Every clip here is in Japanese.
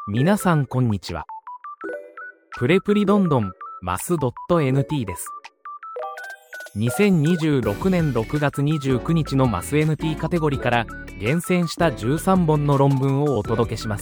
皆さんこんにちは。プレプリどんどんマス .nt です。2026年6月29日のマス NT カテゴリーから厳選した13本の論文をお届けします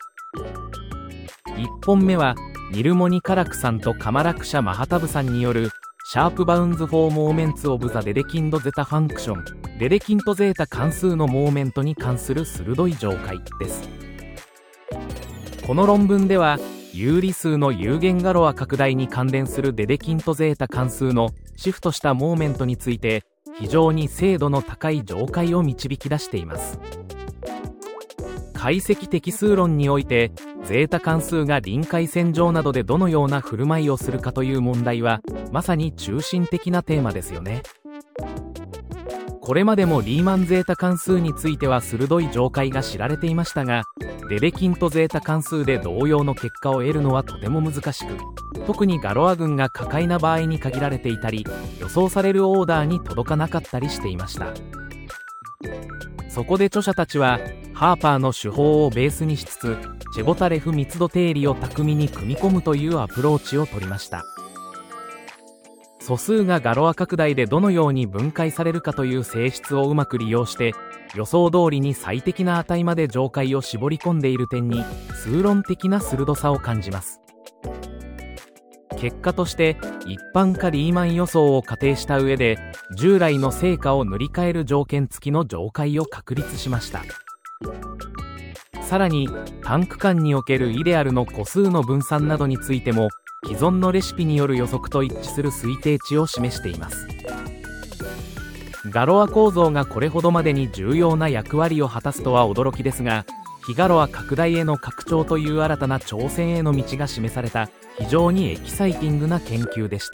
。1本目はニルモニ・カラクさんとカマラクシャ・マハタブさんによるシャープバウンズ・フォー・モーメンツ・オブ・ザ・デデキンド・ゼタ・ファンクションデデキント・ゼータ関数のモーメントに関する鋭い上解です。この論文では有理数の有限ガロア拡大に関連するデデキント・ゼータ関数のシフトしたモーメントについて非常に精度の高い上解を導き出しています。解析的数論においてゼータ関数が臨界線上などでどのような振る舞いをするかという問題はまさに中心的なテーマですよね。これまでもリーマンゼータ関数については鋭い上解が知られていましたが、デデキントゼータ関数で同様の結果を得るのはとても難しく、特にガロア群が可解な場合に限られていたり、予想されるオーダーに届かなかったりしていました。そこで著者たちはハーパーの手法をベースにしつつチェボタレフ密度定理を巧みに組み込むというアプローチを取りました。素数がガロア拡大でどのように分解されるかという性質をうまく利用して予想通りに最適な値まで上解を絞り込んでいる点に数論的な鋭さを感じます。結果として一般化リーマン予想を仮定した上で従来の成果を塗り替える条件付きの上解を確立しました。さらに単区間におけるイデアルの個数の分散などについても既存のレシピによる予測と一致する推定値を示しています。ガロア構造がこれほどまでに重要な役割を果たすとは驚きですが、非ガロア拡大への拡張という新たな挑戦への道が示された非常にエキサイティングな研究でした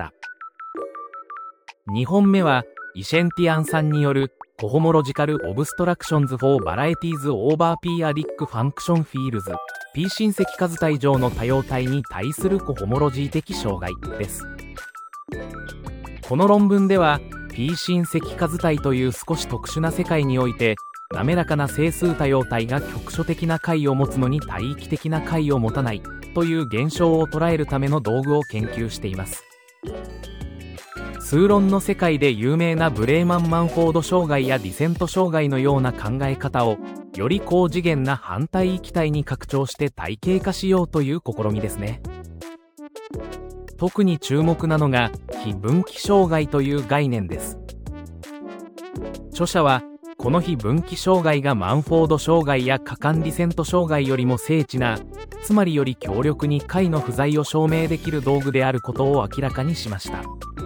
。2本目はイシェンティアンさんによるコホモロジカル・オブストラクションズ・フォー・バラエティーズ・オーバー・ピーアディック・ファンクション・フィールズ P 親積数体上の多様体に対するコホモロジー的障害です。この論文では P 親積数体という少し特殊な世界において滑らかな整数多様体が局所的な解を持つのに帯域的な解を持たないという現象を捉えるための道具を研究しています。数論の世界で有名なブレーマン・マンフォード障害やディセント障害のような考え方をより高次元な反対域体に拡張して体系化しようという試みですね。特に注目なのが非分岐障害という概念です。著者はこの非分岐障害がマンフォード障害や可感ディセント障害よりも精緻な、つまりより強力に解の不在を証明できる道具であることを明らかにしました。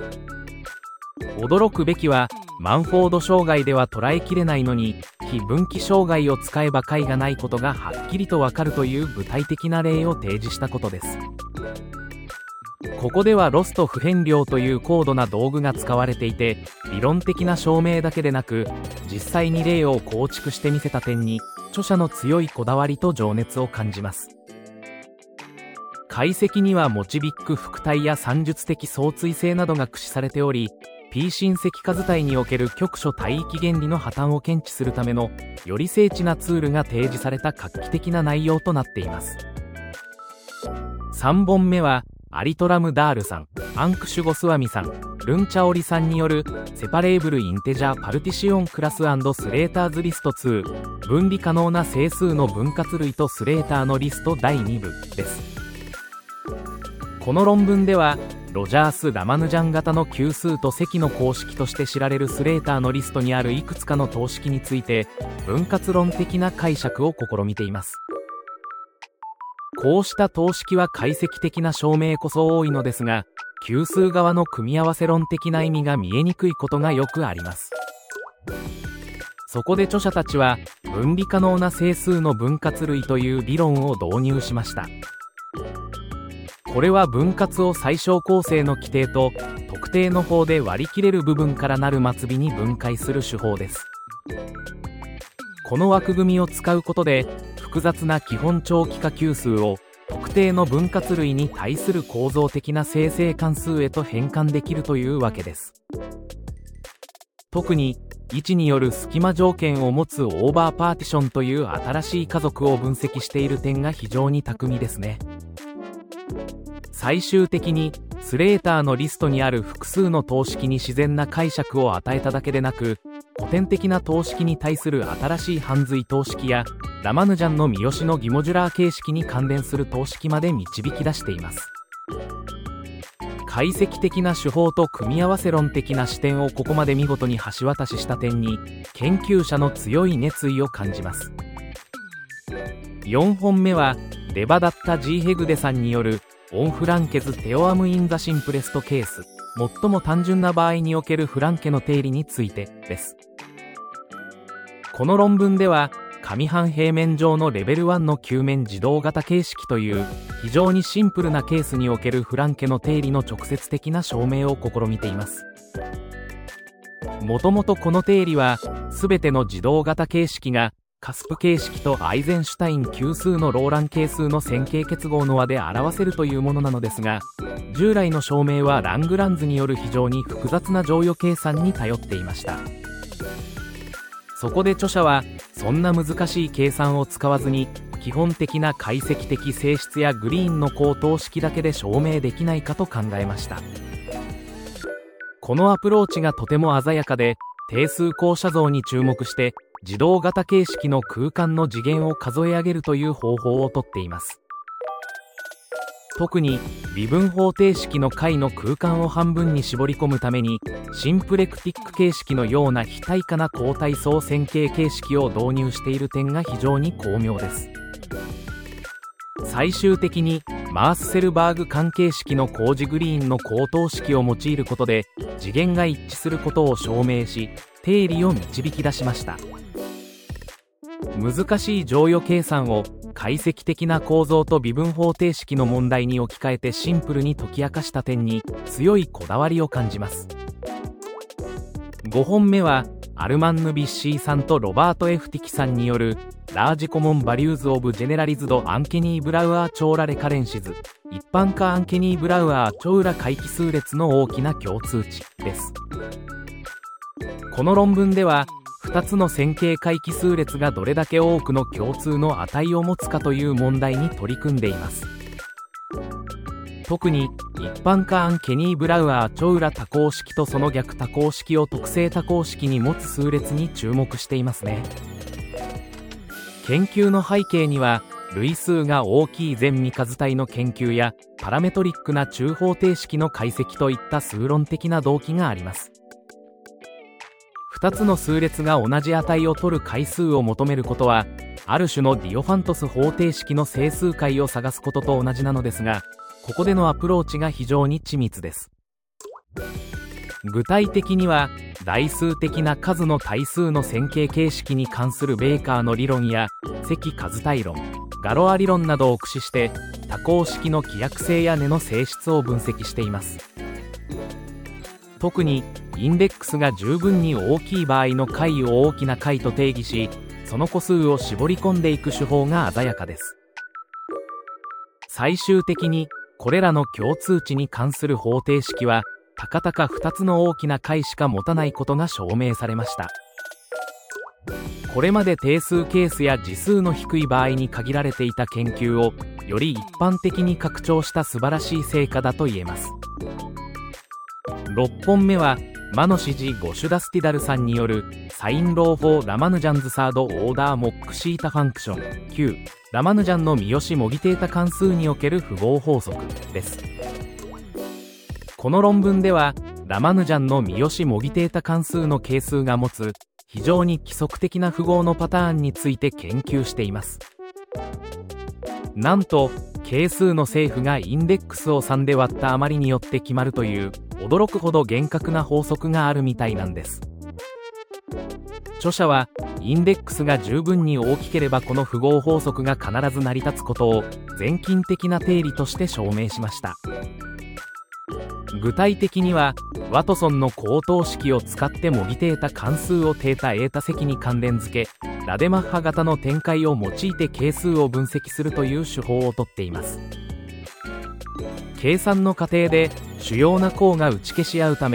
驚くべきはマンフォード障害では捉えきれないのに非分岐障害を使えば解がないことがはっきりとわかるという具体的な例を提示したことです。ここではロスと不変量という高度な道具が使われていて理論的な証明だけでなく実際に例を構築してみせた点に著者の強いこだわりと情熱を感じます。解析にはモチビック複体や算術的相対性などが駆使されておりP 親積数体における局所帯域原理の破綻を検知するためのより精緻なツールが提示された画期的な内容となっています。3本目はアリトラム・ダールさん、アンクシュゴスワミさん、ルンチャオリさんによるセパレーブル・インテジャー・パルティシオン・クラス&スレーターズ・リスト2分離可能な整数の分割類とスレーターのリスト第2部です。この論文ではロジャース・ラマヌジャン型の級数と積の公式として知られるスレーターのリストにあるいくつかの等式について分割論的な解釈を試みています。こうした等式は解析的な証明こそ多いのですが級数側の組み合わせ論的な意味が見えにくいことがよくあります。そこで著者たちは分離可能な整数の分割類という理論を導入しました。これは分割を最小構成の規定と特定の法で割り切れる部分からなる末尾に分解する手法です。この枠組みを使うことで複雑な基本長期化級数を特定の分割類に対する構造的な生成関数へと変換できるというわけです。特に位置による隙間条件を持つオーバーパーティションという新しい家族を分析している点が非常に巧みですね。最終的にスレーターのリストにある複数の等式に自然な解釈を与えただけでなく、古典的な等式に対する新しい範髄等式やラマヌジャンの三好のギモジュラー形式に関連する等式まで導き出しています。解析的な手法と組み合わせ論的な視点をここまで見事に橋渡しした点に研究者の強い熱意を感じます。4本目はデバダッタ・G・ヘグデさんによるオン・フランケズ・テオアム・イン・ザ・シンプレスト・ケース、最も単純な場合におけるフランケの定理についてです。この論文では上半平面上のレベル1の球面自動型形式という非常にシンプルなケースにおけるフランケの定理の直接的な証明を試みています。もともとこの定理は全ての自動型形式がカスプ形式とアイゼンシュタイン級数のローラン係数の線形結合の和で表せるというものなのですが、従来の証明はラングランズによる非常に複雑な乗与計算に頼っていました。そこで著者はそんな難しい計算を使わずに基本的な解析的性質やグリーンの高等式だけで証明できないかと考えました。このアプローチがとても鮮やかで、定数降車像に注目して自動型形式の空間の次元を数え上げるという方法をとっています。特に微分方程式の解の空間を半分に絞り込むためにシンプレクティック形式のような非対価な高対相線形形式を導入している点が非常に巧妙です。最終的にマースセルバーグ関係式の高次グリーンの高等式を用いることで次元が一致することを証明し、定理を導き出しました。難しい乗与計算を解析的な構造と微分方程式の問題に置き換えてシンプルに解き明かした点に強いこだわりを感じます。5本目はアルマンヌ・ビッシーさんとロバート・エフティキさんによるラージコモンバリューズ・オブ・ジェネラリズド・アンケニー・ブラウアー・チョーラ・レカレンシズ、一般化アンケニー・ブラウアー・チョーラ回帰数列の大きな共通値です。この論文では2つの線形回帰数列がどれだけ多くの共通の値を持つかという問題に取り組んでいます。特に一般化アンケニー・ブラウアー・チョーラ多項式とその逆多項式を特性多項式に持つ数列に注目していますね。研究の背景には類数が大きい全未数体の研究やパラメトリックな中方程式の解析といった数論的な動機があります。2つの数列が同じ値を取る回数を求めることはある種のディオファントス方程式の整数解を探すことと同じなのですが、ここでのアプローチが非常に緻密です。具体的には代数的な数の対数の線形形式に関するベーカーの理論や積数対論、ガロア理論などを駆使して多項式の規約性や根の性質を分析しています。特にインデックスが十分に大きい場合の解を大きな解と定義し、その個数を絞り込んでいく手法が鮮やかです。最終的にこれらの共通値に関する方程式はたかたか2つの大きな解しか持たないことが証明されました。これまで定数ケースや次数の低い場合に限られていた研究をより一般的に拡張した素晴らしい成果だと言えます。6本目はマノシジ・ゴシュダスティダルさんによるサインロー・フォー・ラマヌジャンズ・サード・オーダー・モックシータ・ファンクション Q ラマヌジャンの三好模擬定多関数における符号法則です。この論文ではラマヌジャンの三好模擬定多関数の係数が持つ非常に規則的な符号のパターンについて研究しています。なんと係数の正負がインデックスを3で割った余りによって決まるという驚くほど厳格な法則があるみたいなんです。著者はインデックスが十分に大きければこの符号法則が必ず成り立つことを全近的な定理として証明しました。具体的にはワトソンの高等式を使って模擬定多関数を定多エータ積に関連付け、ラデマッハ型の展開を用いて係数を分析するという手法をとっています。計算の過程で主要な項が打ち消し合うため、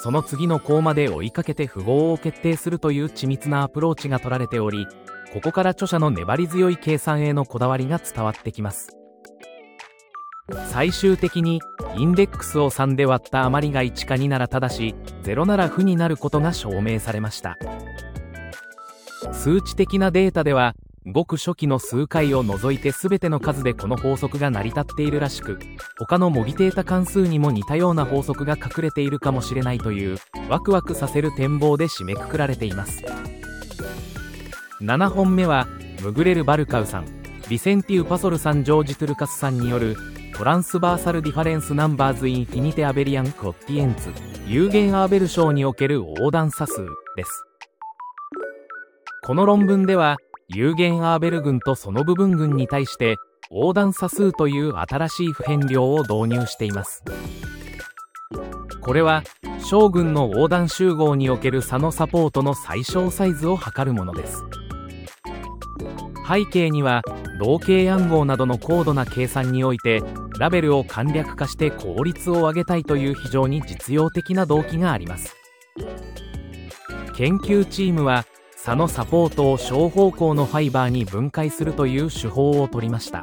その次の項まで追いかけて符号を決定するという緻密なアプローチが取られており、ここから著者の粘り強い計算へのこだわりが伝わってきます。最終的にインデックスを3で割った余りが1か2ならただし0なら負になることが証明されました。数値的なデータではごく初期の数回を除いて全ての数でこの法則が成り立っているらしく、他の模擬データ関数にも似たような法則が隠れているかもしれないというワクワクさせる展望で締めくくられています。7本目はムグレル・バルカウさん、ビセンティウ・パソルさん、ジョージ・トゥルカスさんによるトランスバーサルディファレンスナンバーズインフィニテアベリアンコッティエンツ有限アーベル章における横断差数です。この論文では有限アーベル群とその部分群に対して横断差数という新しい不変量を導入しています。これは小群の横断集合における差のサポートの最小サイズを測るものです。背景には同型暗号などの高度な計算においてラベルを簡略化して効率を上げたいという非常に実用的な動機があります。研究チームは差のサポートを小方向のファイバーに分解するという手法を取りました。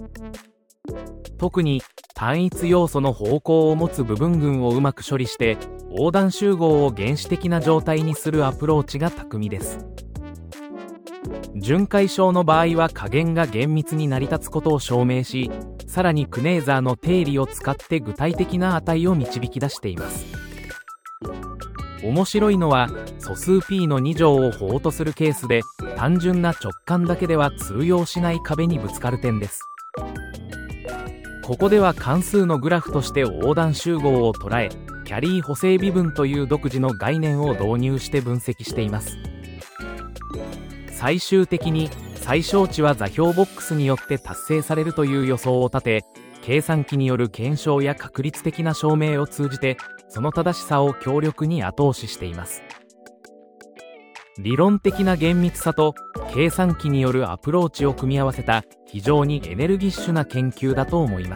特に単一要素の方向を持つ部分群をうまく処理して横断集合を原子的な状態にするアプローチが巧みです。巡回小の場合は加減が厳密に成り立つことを証明し、さらにクネーザーの定理を使って具体的な値を導き出しています。面白いのは素数 p の2乗を法とするケースで単純な直感だけでは通用しない壁にぶつかる点です。ここでは関数のグラフとして横断集合を捉え、キャリー補正微分という独自の概念を導入して分析しています。最終的に最小値は座標ボックスによって達成されるという予想を立て、計算機による検証や確率的な証明を通じてその正しさを強力に後押ししています。理論的な厳密さと計算機によるアプローチを組み合わせた非常にエネルギッシュな研究だと思います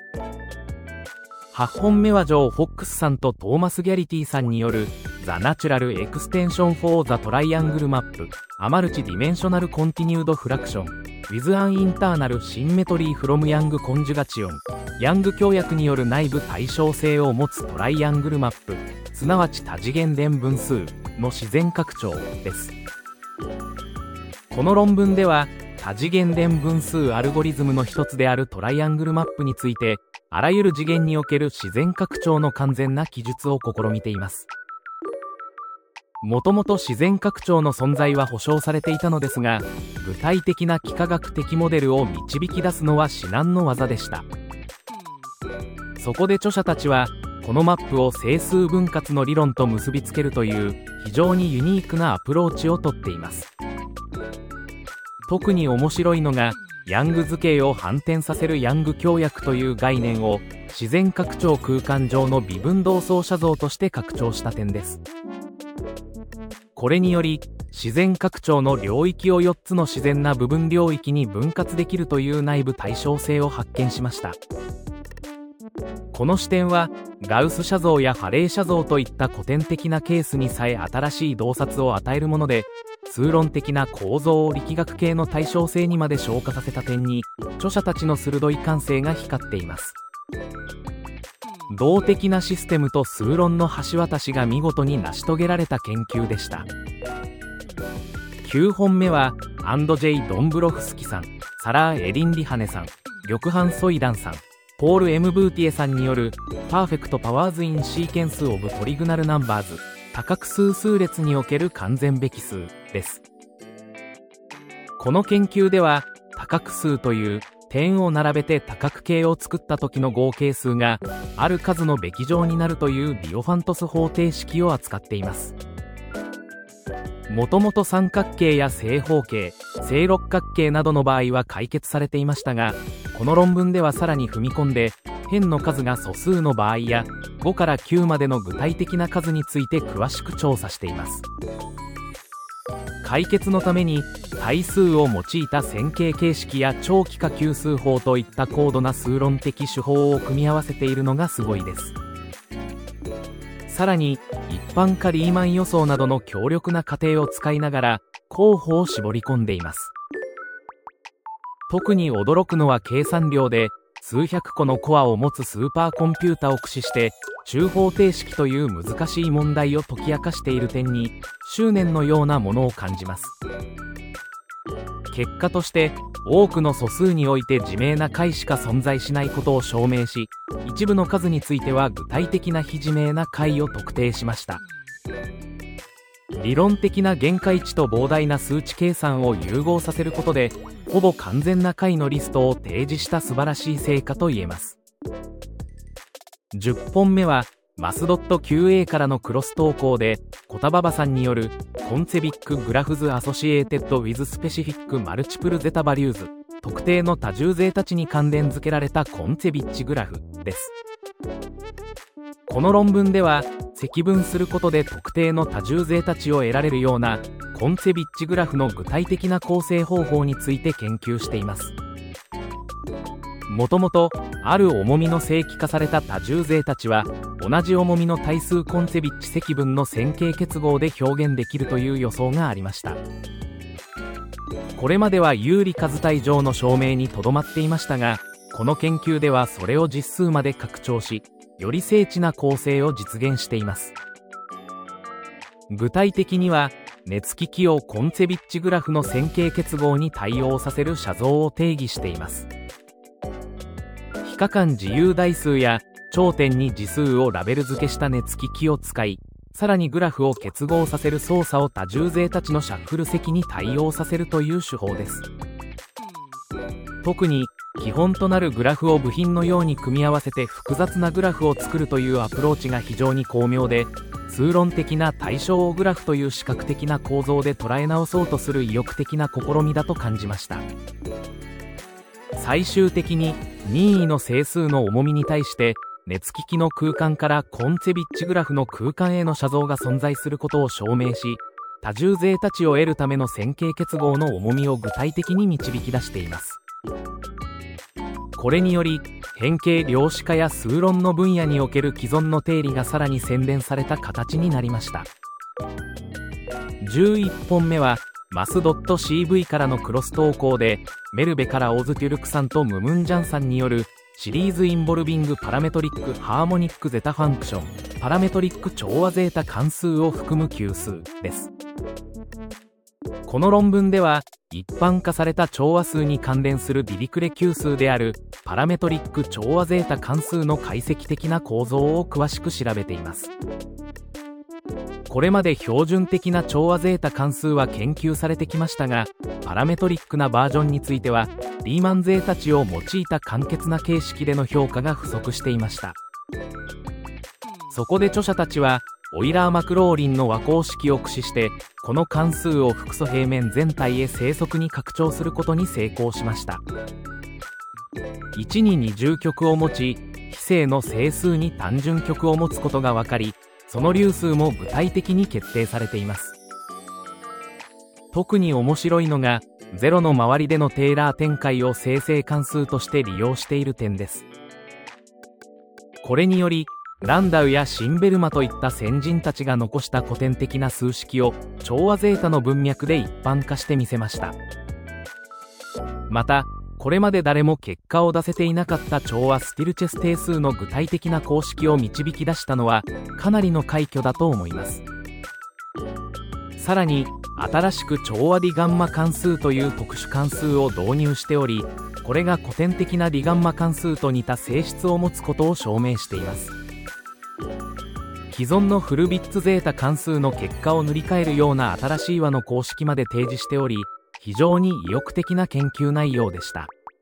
。8本目はジョー・フォックスさんとトーマス・ギャリティさんによる The Natural Extension for the Triangle Map A Multi-Dimensional Continued Fraction with an Internal Symmetry from Young Conjugation ヤング協約による内部対称性を持つトライアングルマップ、すなわち多次元連分数の自然拡張です。この論文では多次元連分数アルゴリズムの一つであるトライアングルマップについてあらゆる次元における自然拡張の完全な記述を試みています。もともと自然拡張の存在は保証されていたのですが、具体的な幾何学的モデルを導き出すのは至難の業でした。そこで著者たちはこのマップを整数分割の理論と結びつけるという非常にユニークなアプローチをとっています。特に面白いのがヤング図形を反転させるヤング協約という概念を自然拡張空間上の微分同相写像として拡張した点です。これにより自然拡張の領域を4つの自然な部分領域に分割できるという内部対称性を発見しました。この視点はガウス写像やハレー写像といった古典的なケースにさえ新しい洞察を与えるもので、数論的な構造を力学系の対称性にまで昇華させた点に著者たちの鋭い感性が光っています。動的なシステムと数論の橋渡しが見事に成し遂げられた研究でした。9本目はアンド・ジェイ・ドンブロフスキさん、サラー・エリン・リハネさん、リョクハン・ソイダンさん、ポール・エム・ブーティエさんによるパーフェクト・パワーズ・イン・シーケンス・オブ・トリグナル・ナンバーズ多角数数列における完全べき数です。この研究では多角数という点を並べて多角形を作った時の合計数がある数のべき乗になるというディオファントス方程式を扱っています。もともと三角形や正方形、正六角形などの場合は解決されていましたが、この論文ではさらに踏み込んで辺の数が素数の場合や5から9までの具体的な数について詳しく調査しています。解決のために対数を用いた線形形式や超幾何級数法といった高度な数論的手法を組み合わせているのがすごいです。 さらに一般化リーマン予想などの強力な過程を使いながら候補を絞り込んでいます。特に驚くのは計算量で、数百個のコアを持つスーパーコンピュータを駆使して中方程式という難しい問題を解き明かしている点に執念のようなものを感じます。結果として多くの素数において自明な解しか存在しないことを証明し、一部の数については具体的な非自明な解を特定しました。理論的な限界値と膨大な数値計算を融合させることでほぼ完全な解のリストを提示した素晴らしい成果と言えます。10本目はマスドット QA からのクロス投稿で、小田馬場さんによるコンセビックグラフズアソシエーテッドウィズスペシフィックマルチプルゼタバリューズ、特定の多重ゼータ値に関連付けられたコンセビッチグラフです。この論文では積分することで特定の多重ゼータ値を得られるようなコンセビッチグラフの具体的な構成方法について研究しています。もともとある重みの正規化された多重ゼータ値は同じ重みの対数コンセビッチ積分の線形結合で表現できるという予想がありました。これまでは有理数体上の証明にとどまっていましたが、この研究ではそれを実数まで拡張し、より精緻な構成を実現しています。具体的には熱機器をコンセビッチグラフの線形結合に対応させる写像を定義しています。非可感自由代数や頂点に次数をラベル付けした熱機器を使い、さらにグラフを結合させる操作を多重ゼータ値のシャッフル積に対応させるという手法です。特に基本となるグラフを部品のように組み合わせて複雑なグラフを作るというアプローチが非常に巧妙で、数論的な対称グラフという視覚的な構造で捉え直そうとする意欲的な試みだと感じました。最終的に任意の整数の重みに対して熱機器の空間からコンセビッチグラフの空間への写像が存在することを証明し、多重ゼータ値を得るための線形結合の重みを具体的に導き出しています。これにより変形量子化や数論の分野における既存の定理がさらに洗練された形になりました。11本目はマスドット CV からのクロス投稿で、メルベからオズテュルクさんとムムンジャンさんによるシリーズインボルビングパラメトリックハーモニックゼタファンクションパラメトリック調和ゼータ関数を含む級数です。この論文では一般化された調和数に関連するディリクレ級数であるパラメトリック調和ゼータ関数の解析的な構造を詳しく調べています。これまで標準的な調和ゼータ関数は研究されてきましたが、パラメトリックなバージョンについてはリーマンゼータ値を用いた簡潔な形式での評価が不足していました。そこで著者たちはオイラー・マクローリンの和公式を駆使してこの関数を複素平面全体へ正則に拡張することに成功しました。1に二重極を持ち、非正の整数に単純極を持つことが分かり、その粒数も具体的に決定されています。特に面白いのが0の周りでのテーラー展開を生成関数として利用している点です。これによりランダウやシンベルマといった先人たちが残した古典的な数式を調和ゼータの文脈で一般化してみせました。またこれまで誰も結果を出せていなかった調和スティルチェス定数の具体的な公式を導き出したのはかなりの快挙だと思います。さらに新しく調和ディガンマ関数という特殊関数を導入しており、これが古典的なディガンマ関数と似た性質を持つことを証明しています。既存のフルビッツゼータ関数の結果を塗り替えるような新しい和の公式まで提示しており、非常に意欲的な研究内容でした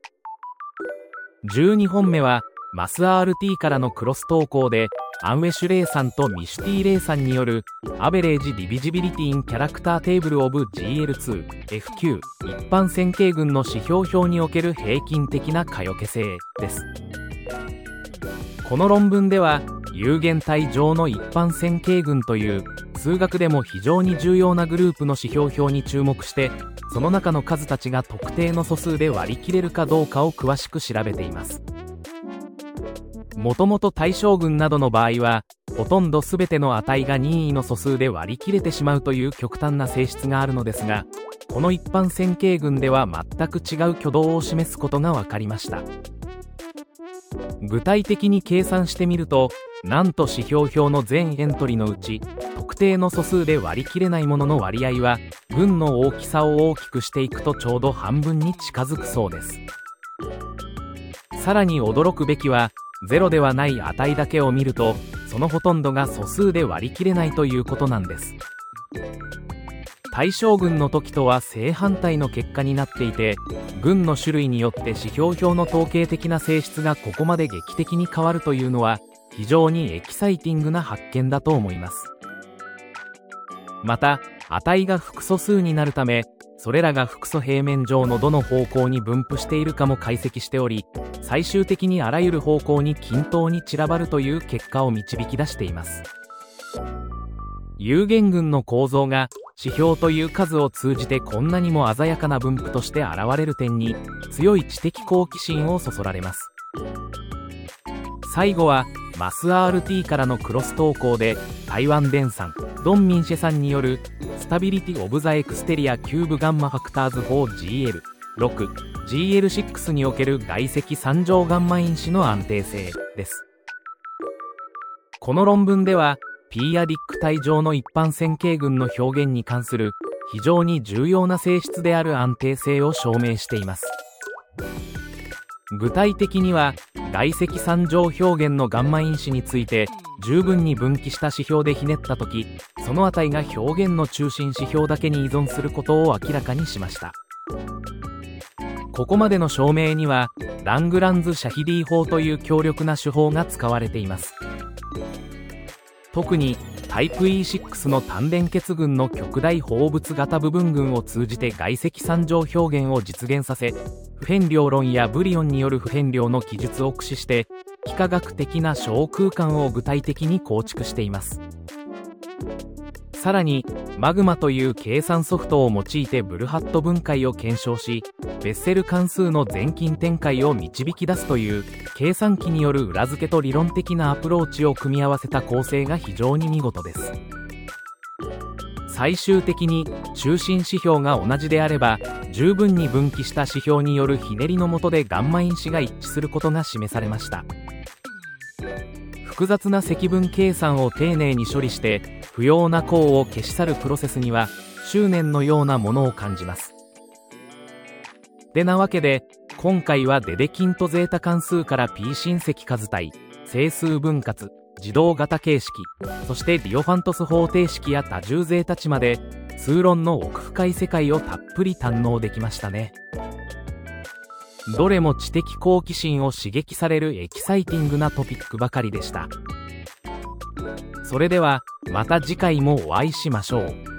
。12本目はマス RT からのクロス投稿で、アンウェシュレイさんとミシュティレイさんによるアベレージディビジビリティインキャラクターテーブルオブ GL2FQ 一般線形群の指標表における平均的な可除性です。この論文では有限体上の一般線形群という数学でも非常に重要なグループの指標表に注目して、その中の数たちが特定の素数で割り切れるかどうかを詳しく調べています。 もともと対象群などの場合は、ほとんど全ての値が任意の素数で割り切れてしまうという極端な性質があるのですが、この一般線形群では全く違う挙動を示すことが分かりました。具体的に計算してみると、なんと指標表の全エントリーのうち、特定の素数で割り切れないものの割合は、群の大きさを大きくしていくとちょうど半分に近づくそうです。さらに驚くべきは、0ではない値だけを見ると、そのほとんどが素数で割り切れないということなんです。対象群の時とは正反対の結果になっていて、群の種類によって指標表の統計的な性質がここまで劇的に変わるというのは、非常にエキサイティングな発見だと思います。また、値が複素数になるため、それらが複素平面上のどの方向に分布しているかも解析しており、最終的にあらゆる方向に均等に散らばるという結果を導き出しています。有限群の構造が指標という数を通じてこんなにも鮮やかな分布として現れる点に強い知的好奇心をそそられます。最後はマス RT からのクロス投稿で、台湾電産ドンミンシェさんによるスタビリティオブザエクステリアキューブガンマファクターズ 4GL6GL6 における外積三乗ガンマ因子の安定性です。この論文ではピーアディック体上の一般線形群の表現に関する非常に重要な性質である安定性を証明しています。具体的には外積三乗表現のガンマ因子について十分に分岐した指標でひねったとき、その値が表現の中心指標だけに依存することを明らかにしました。ここまでの証明にはラングランズ・シャヒディ法という強力な手法が使われています。特にタイプ E6 の単連結群の極大放物型部分群を通じて外積三乗表現を実現させ、不変量論やブリオンによる不変量の記述を駆使して幾何学的な小空間を具体的に構築しています。さらにマグマという計算ソフトを用いてブルハット分解を検証し、ベッセル関数の全近展開を導き出すという計算機による裏付けと理論的なアプローチを組み合わせた構成が非常に見事です。最終的に中心指標が同じであれば、十分に分岐した指標によるひねりの下でガンマ因子が一致することが示されました。複雑な積分計算を丁寧に処理して不要な項を消し去るプロセスには執念のようなものを感じます。でなわけで、今回はデデキントゼータ関数から P 親積数体、整数分割、自動型形式、そしてディオファントス方程式や多重ゼータ値まで数論の奥深い世界をたっぷり堪能できましたね。どれも知的好奇心を刺激されるエキサイティングなトピックばかりでした。それではまた次回もお会いしましょう。